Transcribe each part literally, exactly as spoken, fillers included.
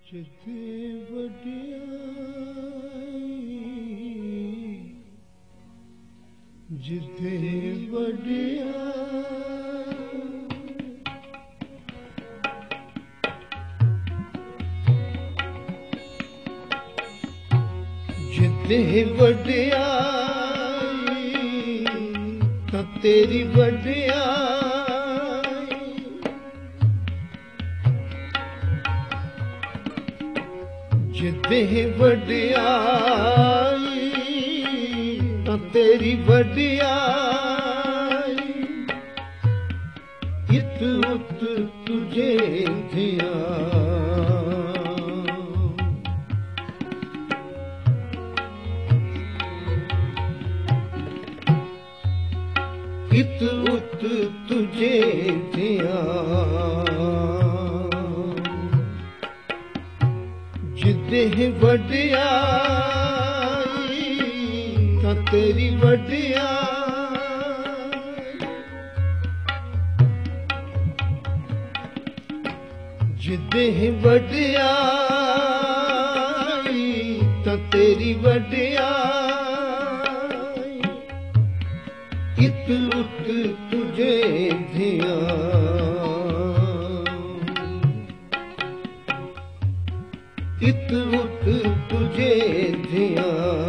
जिथे वडियाई जिथे वडियाई जिथे वडियाई तां तेरी वडियाई जिथे वडियाई तां तेरी वडियाई इत उत तुझे धिया इत उत तुझे धिया जिथे वडियाई तां तेरी वडियाई जिथे वडियाई तां तेरी वडियाई इत उत तुझे धिया इत उत तुझे धिया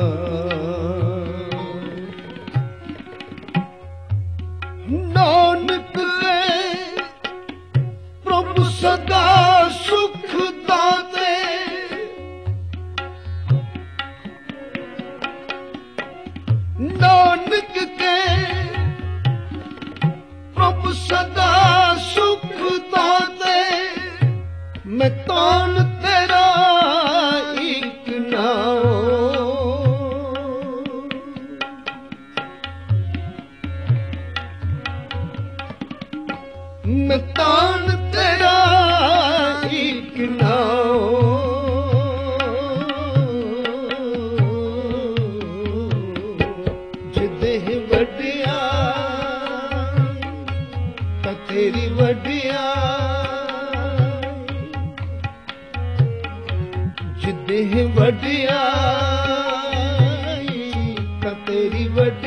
नानक ले प्रभु सदा सुख दाते नानक के प्रभु सदा सुख दाते मैं तान तेरा एक नाओ मैं तान तेरा एक नाओ जिथे वडियाई तां तेरी वडियाई जिथे वडियाई तां तेरी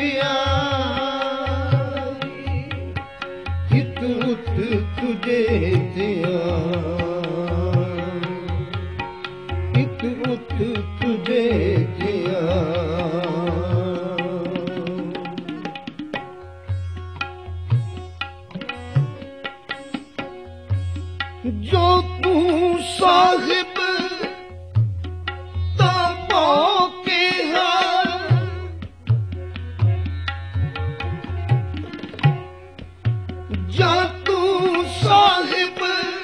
वडियाई इत उत तुझे धिया इत उत तुझे धिया जो तू साहिब जा तू साहिब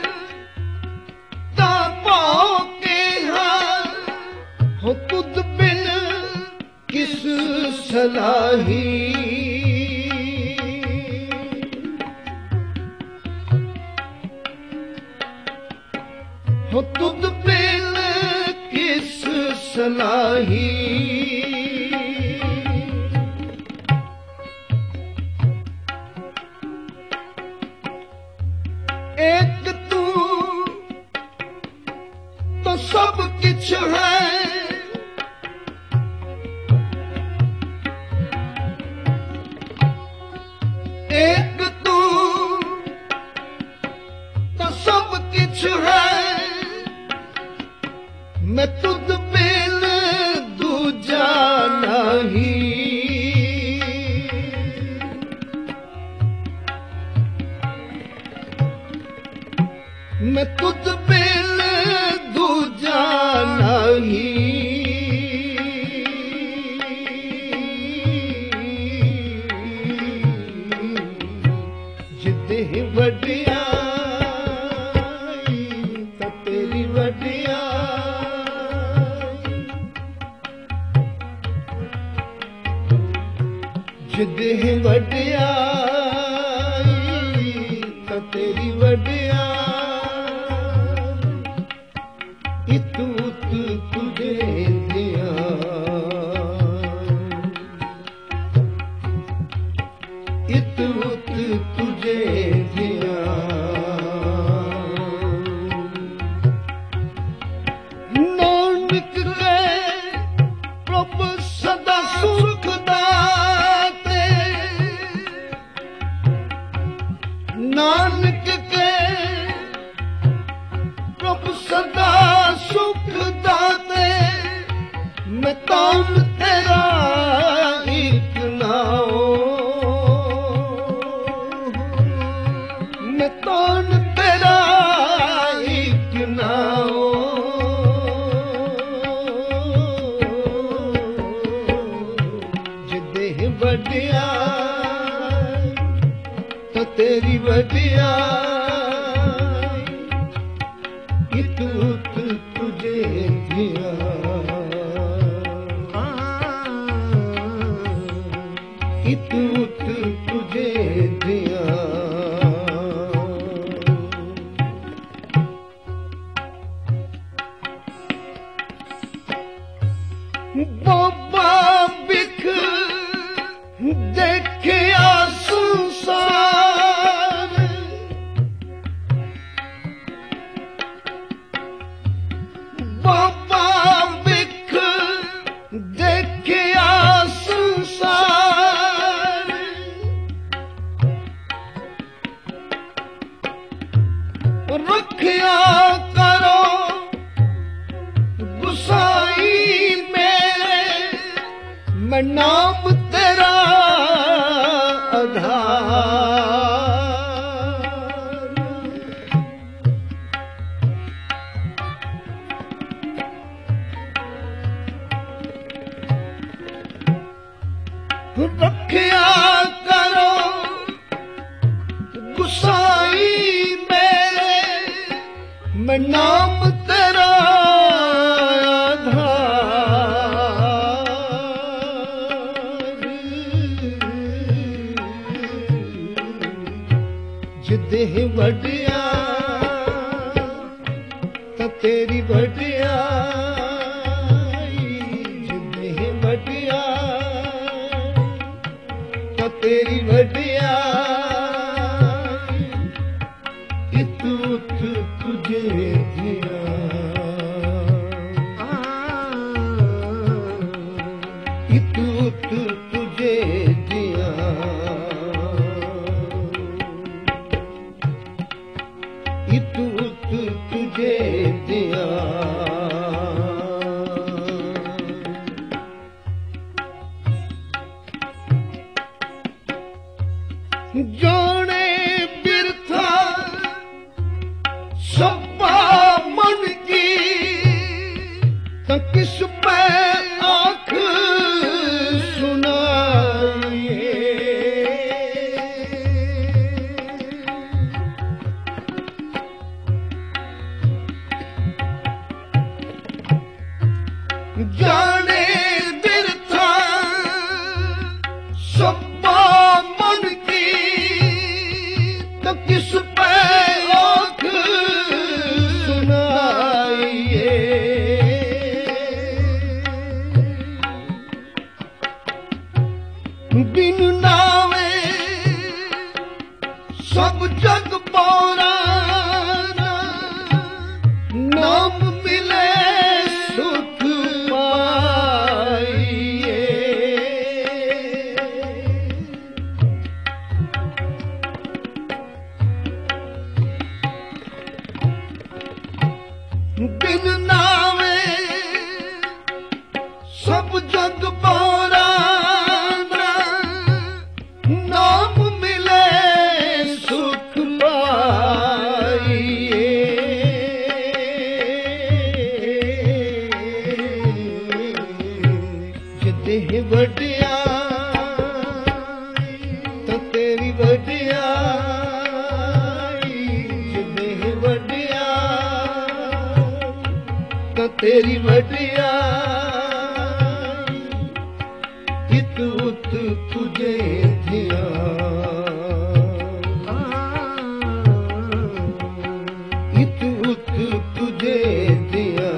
दा पाके हो तुद बिन किस सलाही हो तुद बिन किस सलाही एक तू तो सब किछ है एक तू तो सब किछ है मैं तुद बिन दूजा नहीं मैं तुझ बिन दूजा नहीं जिथे वडियाई तां तेरी वडियाई जिथे वडियाई तां तेरी वडियाई इत उत तुझे धिया इत उत तुझे धिया ਨਾਨਕ ਕੇ ਪ੍ਰਭ ਸਦਾ ਸੁਖ ਦਾਤੇ ਨਾਨਕ ਕੇ ਪ੍ਰਭ ਸਦਾ ਸੁਖ ਦਾਤੇ ਮੈਂ ਤਾਨ ਤੇਰਾ ਇੱਕ ਨਾਉ ਮੈਂ ਤਾਨ ਤੇਰਾ ਇੱਕ ਨਾਉ ਜਿਦੇ ਵਡਿਆ ਤਾਂ ਤੇਰੀ ਵਡਿਆ ਇਤ ਉਤ ਤੁਝੇ ਦਿਆ इत उत तुझे दिया बाबा बिख देखिया संसार बाबा बिख देखिया संसार रखिया करो गुसाई मेरे मैं नाम तेरा आधार रखिया करो गुसाई मैं नाम तेरा आधार जिदे वडिया तां तेरी वडियाई जिदे वडिया तां तेरी वडियाई इत उत तुझे दिया इत उत तुझे दिया इत उत तुझे दिया जाने बिरथा सपा मन की तो किस पे आँख सुनाइए जाने बिरथा सपा मन की तो किस पे आँख सुनाइए बिन नावे सब जग पौराना नाम मिले सुख पाइए बिन नावे सब जग पौराना नाम मिले सुख पाइए जिदे वडिया तां तेरी वडियाई जिदे वडिया तां तेरी वडियाई इत उत तुझे दिया इत उत तुझे दिया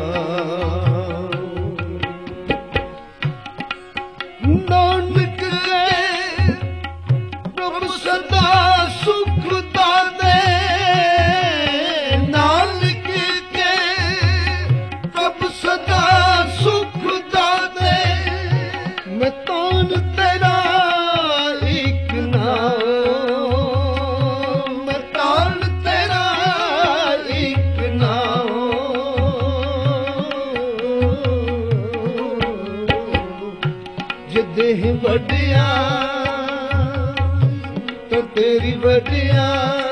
नानक प्रभु सदा सुख दाते नानक के प्रभु सदा देह वड्डिया तो तेरी वड्डिया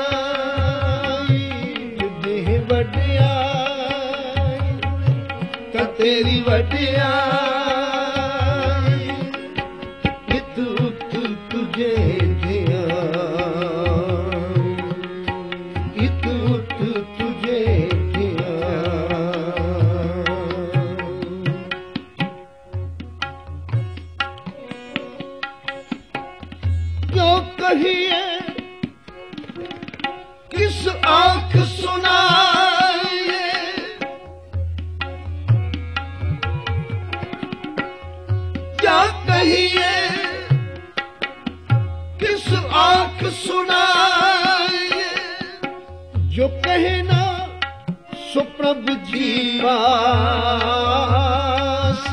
देह वड्डिया तो तेरी वड्डिया तू तू तुझे दिया तू तू तुझे दिया क्यों कहिए किस आंख सुनाए क्या कहिए किस आंख सुनाए जो कहना सो प्रभु जी पास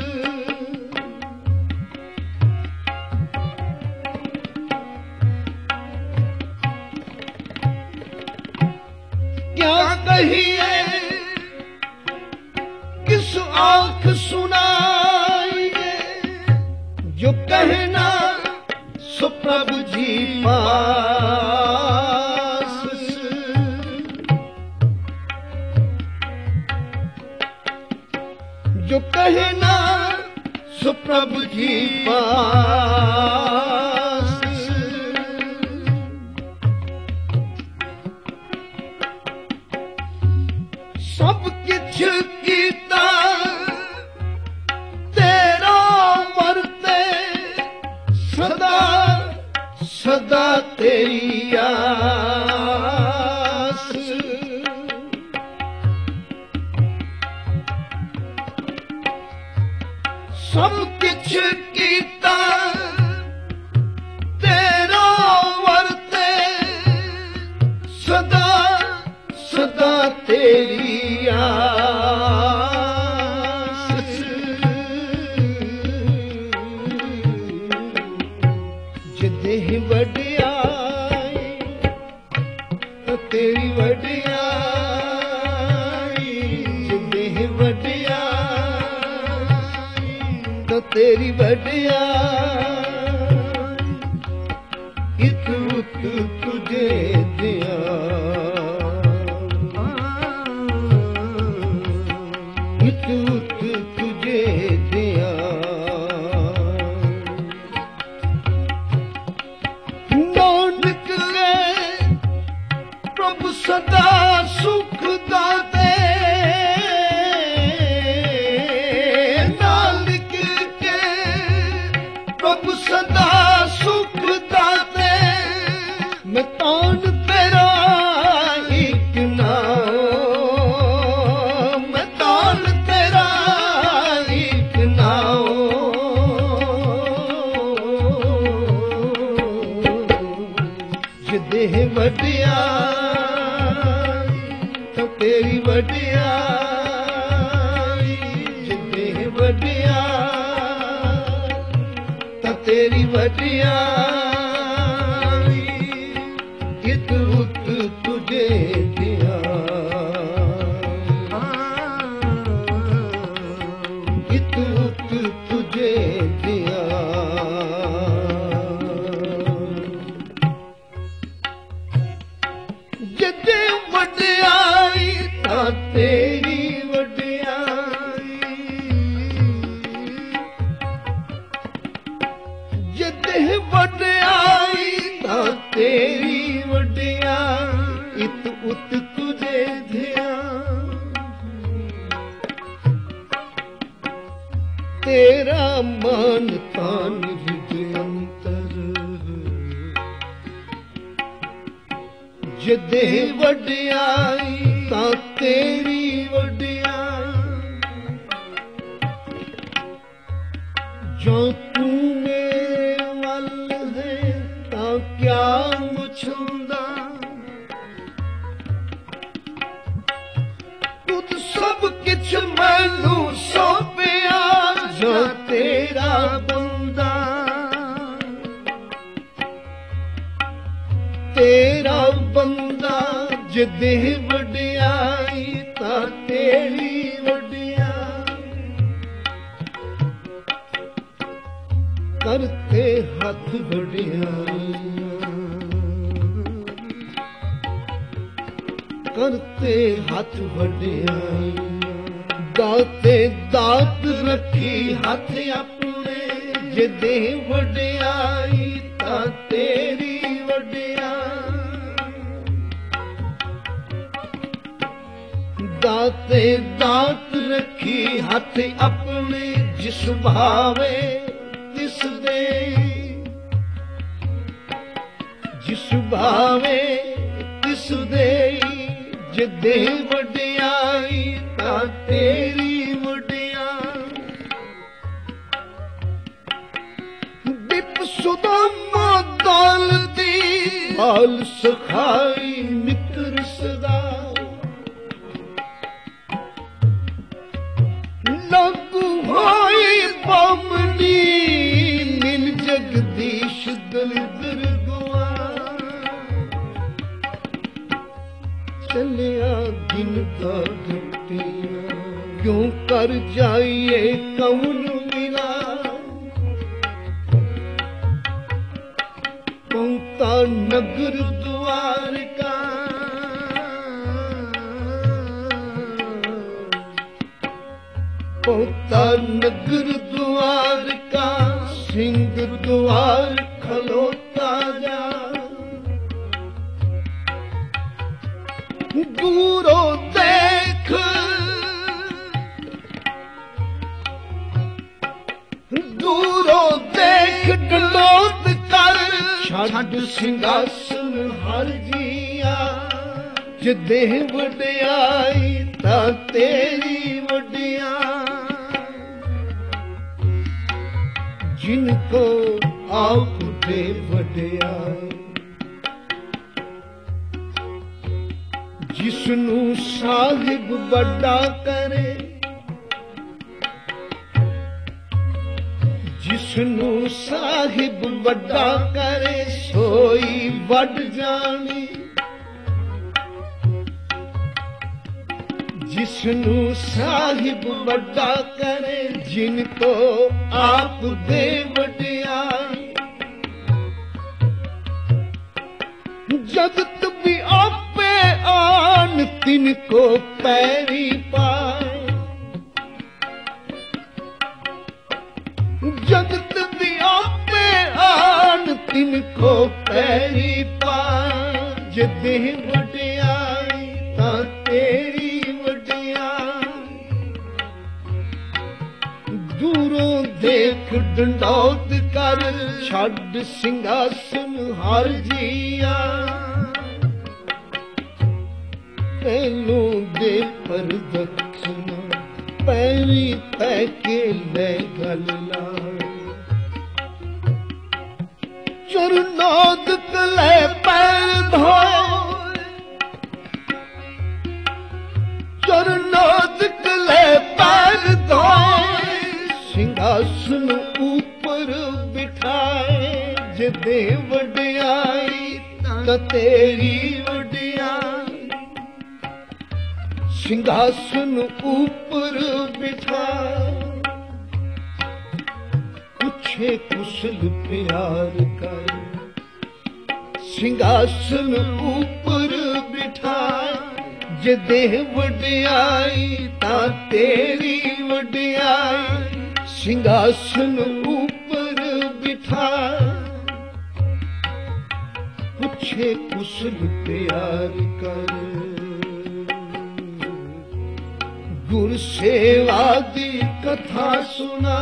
क्या कहिए किस आंख सुनाइए जो कहना सो प्रभु जी पास जो कहना सो प्रभु जी पास सब किछ कीता तेरा वरते सदा सदा तेरी आस सब किछ कीता तेरा वरते सदा सदा तेरी आस देह वड्डियाई तो तेरी वड्डियाई देह वड्डियाई तो तेरी वड्डियाई तू तू तुझे दिया तू तू तुझे दिया नानक के प्रभु सदा सुख दाते नानक के प्रभु सदा सुख दाते मैं तान तेरा एक नाम मैं तान तेरा एक नाम देह वड्डिया तो तेरी वड्डिया देह वड्डिया तो तेरी वड्डिया तू तू तुझे दिया तू तू तुझे दिया जिदे वड्डियाई तां तेरी वड्डियाई जिदे वड्डियाई तां तेरी वड्डियाई इत उत तुझे धिया तेरा मान तान विजयंतर जिदे वड्डियाई तां तेरी वड्डियाई जो तू मेरे वल है तां क्या मुछुंदा तुझ सब किछ मैनू सौंपिया जो तेरा बंदा तेरा बंदा जिदे वड्डियाई तां तेरी वड्डियाई ਹੱਥ ਵਡਿਆਈਆਂ, ਕਰਤੇ ਹੱਥ ਵਡਿਆਈਆਂ, ਦਾਤੇ ਦਾਤ ਰੱਖੀ ਹੱਥ ਆਪਣੇ, ਜੇ ਦੇ ਵਡਿਆਈ ਤਾਂ ਤੇਰੀ ਵਡਿਆਈ। ਦਾਤੇ ਦਾਤ ਰੱਖੀ ਹੱਥ ਆਪਣੇ, ਜਿਸ ਭਾਵੇ ਤਿਸ ਦੇ, ਜਿਸ ਭਾਵੇ ਤਿਸ ਦੇ, ਜੇ ਦੇ ਵਡਿਆਈ ਤਾਂ ਤੇਰੀ ਵਡਿਆਈ। ਬਿਪ ਸੁਦਾਮਾ ਦੌਲਤੀ, ਹਾਲ ਸਖਾਈ ਮਿੱਤਰ ਸਦਾ, ਲਾਗੂ ਹੋਈ ਬਾਮਣੀ, ਨਿਨ ਜਗਦੀਸ਼ ਦਲਿਦਰ ਗੁਆ। ਚੱਲਿਆ ਦਿਨ ਦਾ ਘਟਿਆ, ਕਿਉਂ ਕਰ ਜਾਈਏ ਕੌਣ ਮਿਲਾ, ਪਹੁੰਚਾ ਨਗਰ ਦੁਆਰਕਾ। ਪਹੁੰਚਾ ਨਗਰ ਦੁਆਰਕਾ, ਸਿੰਘ ਦੁਆਰ ਖਲੋਤਾ ਜਾ। ਦੂਰੋਂ ਦੇਖ, ਦੂਰੋਂ ਦੇਖ ਡਲੋਤ ਕਰ, ਛੱਡ ਸਿੰਘਾਸਨ ਹਰ ਜੀਆ। ਜੇ ਦੇ ਵਡਿਆਈ ਤਾਂ ਤੇਰੀ ਵਡਿਆਈ। ਜਿਨ ਕੋ ਆਪ ਦੇ ਵਡਿਆਈ, ਜਿਸਨੂੰ ਸਾਹਿਬ ਵੱਡਾ ਕਰੇ, ਜਿਸਨੂੰ ਸਾਹਿਬ ਵੱਡਾ ਕਰੇ, ਸੋਈ ਵੱਡ ਜਾਣੀ। ਜਿਸਨੂੰ ਸਾਹਿਬ ਵੱਡਾ ਕਰੇ, ਜਿਨ ਕੋ ਆਪ ਦੇ ਵਡਿਆਈ। ਜਗਤ ਵੀ ਆਪੇ ਆਨ, ਤਿਨ ਕੋ ਪੈਰੀ ਪਾਏ। ਜਗਤ ਵੀ ਆਪੇ ਆਨ, ਤਿਨ ਕੋ ਪੈਰੀ ਪਾਏ। ਜੇ ਦੇ ਵਡਿਆਈ ਤਾਂ ਤੇਰੀ ਵਡਿਆਈ। ਦੂਰੋਂ ਦੇਖ ਡੰਡੌਤ ਕਰ, ਛੱਡ ਸਿੰਘਾਸਨ ਹਰ ਜੀਆ। ਪਹਿਲੋਂ ਦੇ ਪਰਦਖਣਾ, ਪੈਰੀ ਪੈ ਕੇ ਲੈ ਗਲ ਲਾ। ਚਰਨਾਦ ਕਲੇ ਪੈਰ ਧੋਏ, ਚਰਨਾਦ ਕਲੇ ਪੈਰ ਧੋਏ। ਸਿੰਘਾਸਨ ਉੱਪਰ ਬਿਠਾਏ, ਜੇ ਦੇ ਵਡਿਆਈ ਤਾਂ ਤੇਰੀ ਵਡਿਆਈ। ਸਿੰਘਾਸਨ ਉੱਪਰ ਬਿਠਾਏ, ਪੁੱਛੇ ਕੁਸ਼ਲ ਪਿਆਰ ਕਰ। ਸਿੰਘਾਸਨ ਉੱਪਰ ਬਿਠਾਏ, ਜੇ ਦੇ ਵਡਿਆਈ ਤਾਂ ਤੇਰੀ ਵਡਿਆਈ। ਸਿੰਘਾਸਨ ਉੱਪਰ ਬਿਠਾਏ, ਪੁੱਛੇ ਕੁਸ਼ਲ ਪਿਆਰ ਕਰ। ਗੁਰ ਸੇਵਾ ਦੀ ਕਥਾ ਸੁਣਾ,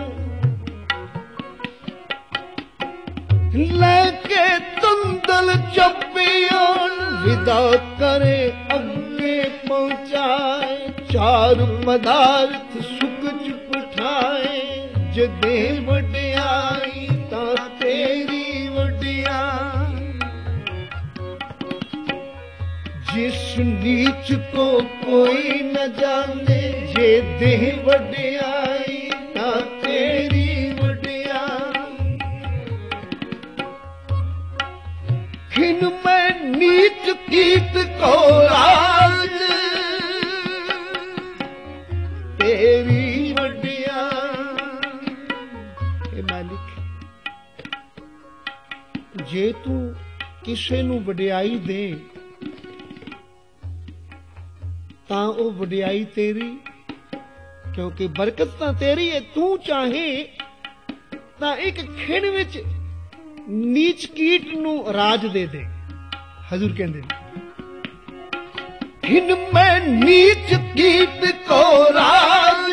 ਲੈ ਕੇ ਤੰਦਲ ਚੱਪੀਆਂ। ਵਿਦਾ ਕਰੇ ਅੱਗੇ ਪਹੁੰਚਾਏ, ਚਾਰ ਪਦਾਰਥ ਸੁਖ ਚ ਪਠਾਏ। ਜੇ ਦੇ ਵਡਿਆਈ ਤਾਂ ਤੇਰੀ ਵਡਿਆਈ। जिस नीच को कोई न जाने, जे दे वड्याई ना तेरी वड्याई। खिन में नीच कीत को राज, तेरी वड्याई। हे मालिक ਜੇ ਤੂੰ ਕਿਸੇ ਨੂੰ ਵਡਿਆਈ ਦੇ ਤਾਂ ਉਹ ਵਡਿਆਈ ਤੇਰੀ, ਕਿਉਂਕਿ ਬਰਕਤ ਤਾਂ ਤੇਰੀ ਹੈ। ਤੂੰ ਚਾਹੇ ਤਾਂ ਇੱਕ ਖਿਣ ਵਿੱਚ ਨੀਚ ਕੀਟ ਨੂੰ ਰਾਜ ਦੇ ਦੇ। ਹਜ਼ੂਰ ਕਹਿੰਦੇ ਖਿਣ ਮੈਂ ਨੀਚ ਕੀਟ ਕੋ ਰਾਜ,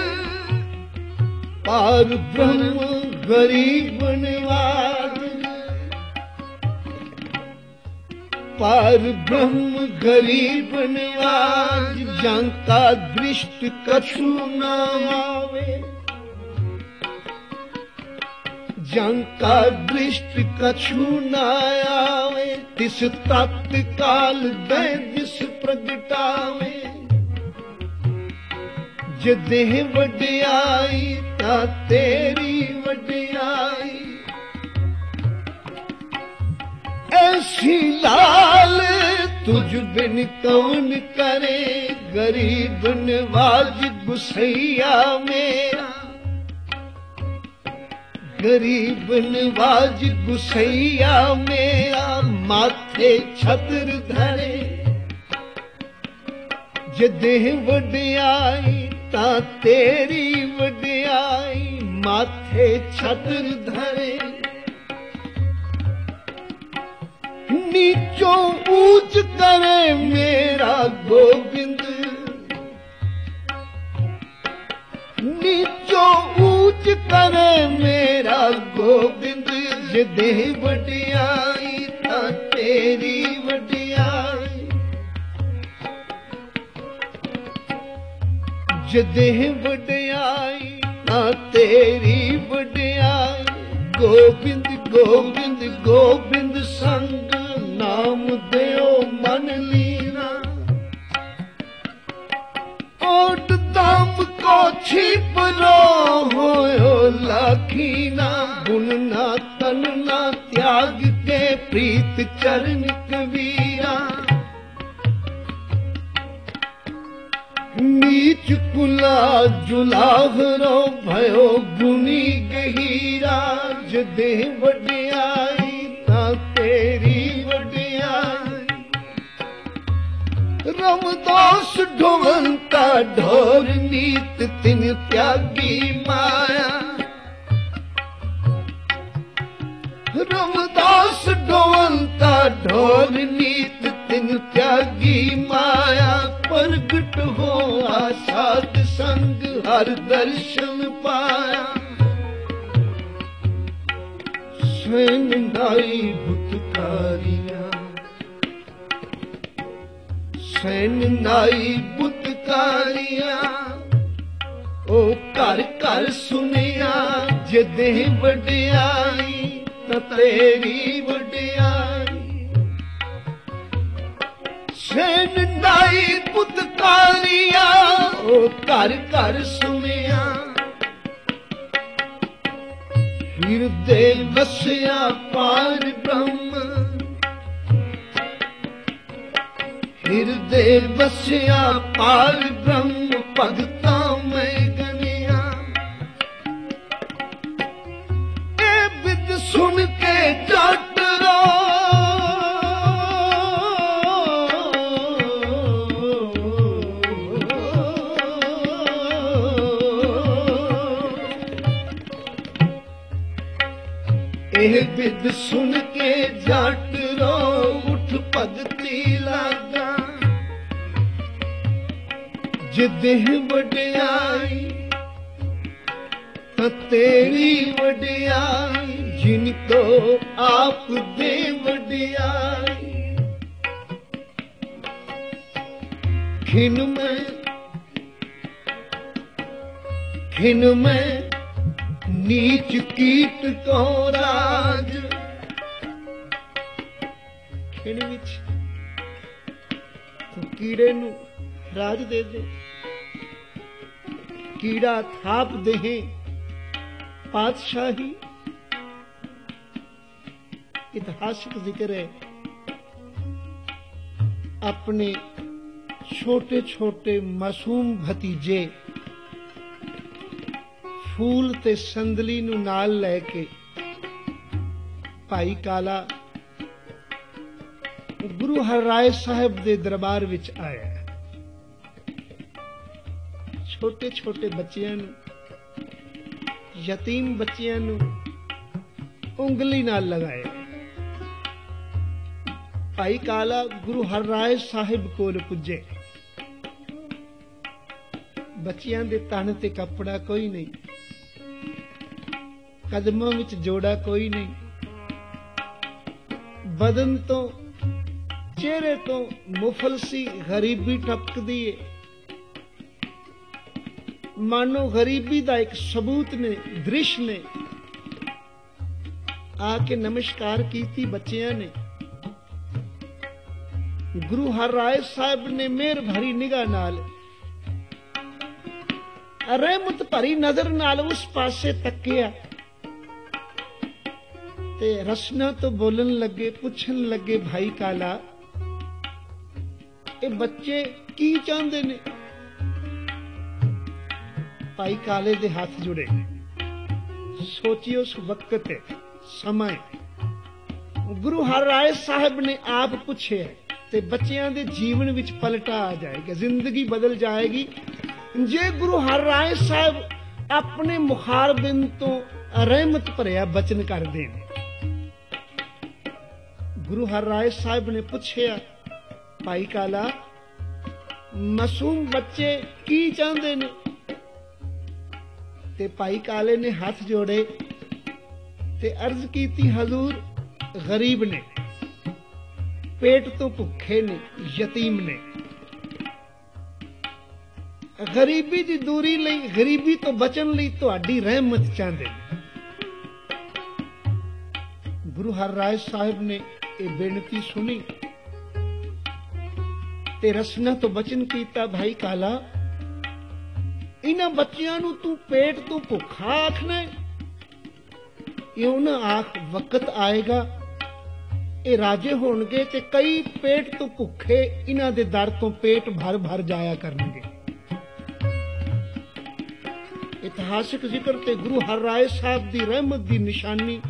ਪਾਰ ਬ੍ਰਹਮ ਗਰੀਬ ਨਿਵਾਜ। पार ब्रह्म गरीब निवाज, जंका दृष्ट कछु न आवे। जंका दृष्ट कछु न आवे, तिस तत्काल दै दिस प्रगटावे। जे देह वड्याई ता तेरी वड्याई, ऐसी लाल तुझ बिन कौन करे। गरीब नवाज गुसैया मेरा, गरीब नवाज गुसैया मेरा। माथे छत्र धरे जे देह वड्याई ता तेरी वड्याई। माथे छत्र धरे नीचों ऊंच करे मेरा गोविंद। नीचों ऊंच करे मेरा गोविंद। जे देह वड्याई ता तेरी वड्याई। जे देह वड्याई ता तेरी वड्याई। गोविंद गोविंद गोविंद संग, नाम देओ मन लीना। ओट दाम को छिप रो होयो लाखीना। गुण ना तन ना त्याग के प्रीत चरण कबीरा। नीच कुला जुलाहरो भयो गुनी गहीरा। जे देह वड्याई ता तेरी वड्याई। रमदास ढोवंता ढोर नीत तिन त्यागी माया। रमदास ढोवंता ढोर नीत तिन त्यागी माया। प्रगट हो आसाद संग हर दर्शन पाया। स्वयं नाई बुतकारिया, स्वयं नाई बुतकारिया। ओ घर घर सुनिया जे देह वड्याई ता तेरी वड्याई। सैन नाई पुतकारिया ओ घर घर सुनिया। हृदय बसिया पार ब्रह्म, हृदय बसिया पार ब्रह्म। भगता में गनिया ए बिद सुन के जट रो। एह बिद सुन के जट रो, उठ भगती लागा। जे देह वड्याई ता तेरी वड्याई। जिनको आप दे वड्याई। खिन में खिन में नीच कीट को राज। खिन विच तू कीड़े नू राज दे दे। कीड़ा थाप दे पातशाही। इतिहासिक जिक्र है अपने छोटे छोटे मासूम भतीजे फूल ते संदली नू नाल लैके ਭਾਈ ਕਾਲਾ ਗੁਰੂ ਹਰਿਰਾਏ ਸਾਹਿਬ ਦੇ ਦਰਬਾਰ ਵਿੱਚ ਆਇਆ। ਛੋਟੇ ਛੋਟੇ ਬੱਚਿਆਂ ਨੂੰ, ਯਤੀਮ ਬੱਚਿਆਂ ਨੂੰ ਉਂਗਲੀ ਨਾਲ ਲਗਾਇਆ। ਭਾਈ ਕਾਲਾ ਗੁਰੂ ਹਰਿਰਾਏ ਸਾਹਿਬ ਕੋਲ ਪੁੱਜੇ। ਬੱਚਿਆਂ ਦੇ ਤਨ ਤੇ ਕੱਪੜਾ ਕੋਈ ਨਹੀਂ, ਕਦਮਾਂ ਵਿੱਚ ਜੋੜਾ ਕੋਈ ਨਹੀਂ, ਬਦਨ ਤੋਂ ਚਿਹਰੇ ਤੋਂ ਮੁਫਲਸੀ ਗਰੀਬੀ ਟਪਕਦੀ ਏ। ਮਾਨੋ ਗਰੀਬੀ ਦਾ ਇੱਕ ਸਬੂਤ ਨੇ, ਦ੍ਰਿਸ਼ ਨੇ। ਆ ਕੇ ਨਮਸਕਾਰ ਕੀਤੀ ਬੱਚਿਆਂ ਨੇ। ਗੁਰੂ ਹਰਿਰਾਏ ਸਾਹਿਬ ਨੇ ਮਿਹਰ ਭਰੀ ਨਿਗਾਹ ਨਾਲ, ਰਹਿਮਤ ਭਰੀ ਨਜ਼ਰ ਨਾਲ ਉਸ ਪਾਸੇ ਤੱਕਿਆ ਤੇ ਰਸਨਾ ਤੋਂ ਬੋਲਣ ਲੱਗੇ, ਪੁੱਛਣ ਲੱਗੇ, ਭਾਈ ਕਾਲਾ ਇਹ ਬੱਚੇ ਕੀ ਚਾਹੁੰਦੇ ਨੇ? ਭਾਈ ਕਾਲੇ ਦੇ ਹੱਥ ਜੁੜੇ। ਸੋਚੀ ਉਸ ਵਕਤ ਸਮਾਂ ਗੁਰੂ ਹਰਿਰਾਏ ਸਾਹਿਬ ਨੇ ਆਪ ਪੁੱਛਿਆ ਤੇ ਬੱਚਿਆਂ ਦੇ ਜੀਵਨ ਵਿੱਚ ਪਲਟਾ ਆ ਜਾਏਗਾ, ਜ਼ਿੰਦਗੀ ਬਦਲ ਜਾਏਗੀ ਜੇ ਗੁਰੂ ਹਰਿਰਾਏ ਸਾਹਿਬ ਆਪਣੇ ਮੁਖਾਰਬਿੰਦ ਤੋਂ ਰਹਿਮਤ ਭਰਿਆ ਬਚਨ ਕਰਦੇ ਨੇ। ਗੁਰੂ ਹਰਿਰਾਏ ਸਾਹਿਬ ਨੇ ਪੁੱਛਿਆ, ਭਾਈ ਕਾਲਾ ਮਾਸੂਮ ਬੱਚੇ ਕੀ ਚਾਹੁੰਦੇ ਨੇ? ਤੇ ਭਾਈ ਕਾਲੇ ਨੇ ਹੱਥ ਜੋੜੇ ਤੇ ਅਰਜ਼ ਕੀਤੀ, ਹਜ਼ੂਰ ਗਰੀਬ ਨੇ, ਪੇਟ ਤੋਂ ਭੁੱਖੇ ਨੇ, ਯਤੀਮ ਨੇ, ਗਰੀਬੀ ਦੀ ਦੂਰੀ ਲਈ, ਗਰੀਬੀ ਤੋਂ ਬਚਣ ਲਈ ਤੁਹਾਡੀ ਰਹਿਮਤ ਚਾਹੁੰਦੇ ਨੇ। ਗੁਰੂ ਹਰਿਰਾਏ ਸਾਹਿਬ ਨੇ ਇਹ ਬੇਨਤੀ ਸੁਣੀ ਤੇ ਰਸਨਾ ਤੋਂ ਬਚਨ ਕੀਤਾ, ਭਾਈ ਕਾਲਾ ਇਹਨਾਂ ਬੱਚਿਆਂ ਨੂੰ ਤੂੰ ਪੇਟ ਤੋਂ ਭੁੱਖਾ ਆਖਣਾ? ਇਉਂ ਨਾ ਆਖ, ਵਕਤ ਆਏਗਾ ਇਹ ਰਾਜੇ ਹੋਣਗੇ ਤੇ ਕਈ ਪੇਟ ਤੋਂ ਭੁੱਖੇ ਇਹਨਾਂ ਦੇ ਦਰ ਤੋਂ ਪੇਟ ਭਰ ਭਰ ਜਾਇਆ ਕਰਨਗੇ। ਇਤਿਹਾਸਿਕ ਜ਼ਿਕਰ ਤੇ ਗੁਰੂ ਹਰਿਰਾਏ ਸਾਹਿਬ ਦੀ ਰਹਿਮਤ ਦੀ ਨਿਸ਼ਾਨੀ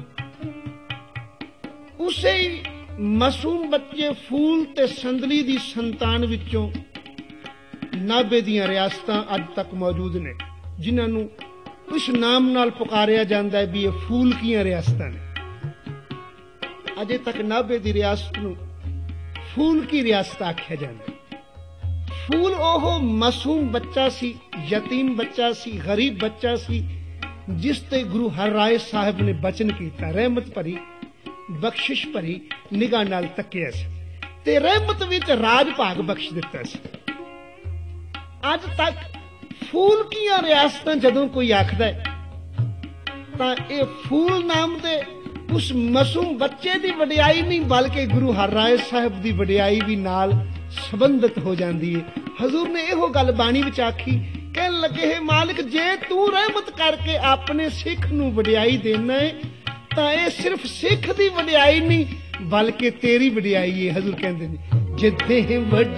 ਉਸੇ ਹੀ ਮਾਸੂਮ ਬੱਚੇ ਫੂਲ ਤੇ ਸੰਦਲੀ ਦੀ ਸੰਤਾਨ ਵਿੱਚੋਂ ਨਾਭੇ ਦੀਆਂ ਰਿਆਸਤਾਂ ਅੱਜ ਤੱਕ ਮੌਜੂਦ ਨੇ, ਜਿਨ੍ਹਾਂ ਨੂੰ ਇਸ ਨਾਮ ਨਾਲ ਪੁਕਾਰਿਆ ਜਾਂਦਾ ਹੈ ਵੀ ਇਹ ਫੂਲ ਕੀਆਂ ਰਿਆਸਤਾਂ ਨੇ। ਅਜੇ ਤੱਕ ਨਾਭੇ ਦੀ ਰਿਆਸਤ ਨੂੰ ਫੂਲ ਕੀ ਰਿਆਸਤ ਆਖਿਆ ਜਾਂਦਾ। ਫੂਲ ਉਹ ਮਾਸੂਮ ਬੱਚਾ ਸੀ, ਯਤੀਮ ਬੱਚਾ ਸੀ, ਗਰੀਬ ਬੱਚਾ ਸੀ, ਜਿਸ ਤੇ ਗੁਰੂ ਹਰਿਰਾਏ ਸਾਹਿਬ ਨੇ ਬਚਨ ਕੀਤਾ, ਰਹਿਮਤ ਭਰੀ, ਬਖਸ਼ਿਸ਼ ਭਰੀ ਨਿਗਾਹ ਨਾਲ ਤੱਕਿਆ ਸੀ ਤੇ ਰਹਿਮਤ ਵਿੱਚ ਰਾਜ ਭਾਗ ਬਖਸ਼ ਦਿੱਤਾ ਸੀ। ਅੱਜ ਤੱਕ ਫੂਲ ਕੀਆਂ ਰਿਆਸਤਾਂ ਜਦੋਂ ਕੋਈ ਆਖਦਾ ਤਾਂ ਇਹ ਫੂਲ ਨਾਮ ਦੇ ਉਸ ਮਾਸੂਮ ਬੱਚੇ ਦੀ ਵਡਿਆਈ ਨਹੀਂ, ਬਲਕਿ ਗੁਰੂ ਹਰਿਰਾਏ ਸਾਹਿਬ ਦੀ ਵਡਿਆਈ ਵੀ ਨਾਲ ਸੰਬੰਧਿਤ ਹੋ ਜਾਂਦੀ ਹੈ। ਹਜ਼ੂਰ ਨੇ ਇਹੋ ਗੱਲ ਬਾਣੀ ਵਿੱਚ ਆਖੀ, ਕਹਿਣ ਲੱਗੇ, ਹੈ ਮਾਲਿਕ ਜੇ ਤੂੰ ਰਹਿਮਤ ਕਰਕੇ ਆਪਣੇ ਸਿੱਖ ਨੂੰ ਵਡਿਆਈ ਦੇਣਾ ਹੈ ਤਾਂ ਇਹ ਸਿਰਫ ਸਿੱਖ ਦੀ ਵਡਿਆਈ ਨਹੀਂ ਬਲਕਿ ਤੇਰੀ ਵਡਿਆਈ ਹੈ। ਹਜ਼ੂਰ ਕਹਿੰਦੇ ਨੇ, ਜਿੱਥੇ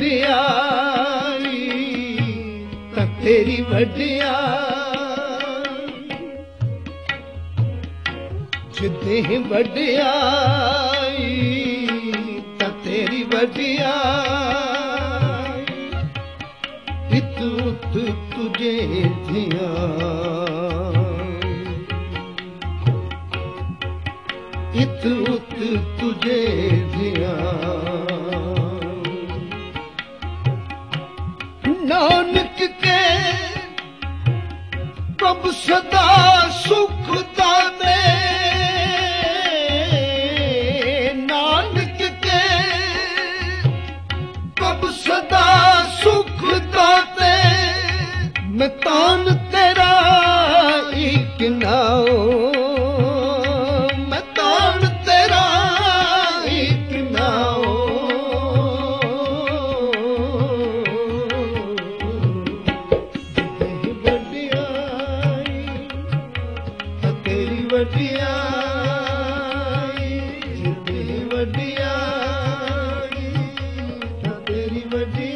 ਵਡਿਆਈ ਤਾਂ ਤੇਰੀ ਵਡਿਆਈ, ਜਿੱਥੇ ਵਡਿਆਈ ਤਾਂ ਤੇਰੀ ਵਡਿਆਈ, ਇਤ ਉਤ ਤੁਝੇ ਧਿਆਨ, इत उत तुझे ध्यान, नानक के प्रभु सदा सुख दाते, नानक के प्रभु सदा सुख दाते, मैं तान तेरा एक नाओ, ਵਡਿਆਈ, ਜਿੱਥੇ ਵਡਿਆਈ ਤਾਂ ਤੇਰੀ ਵਡਿਆਈ।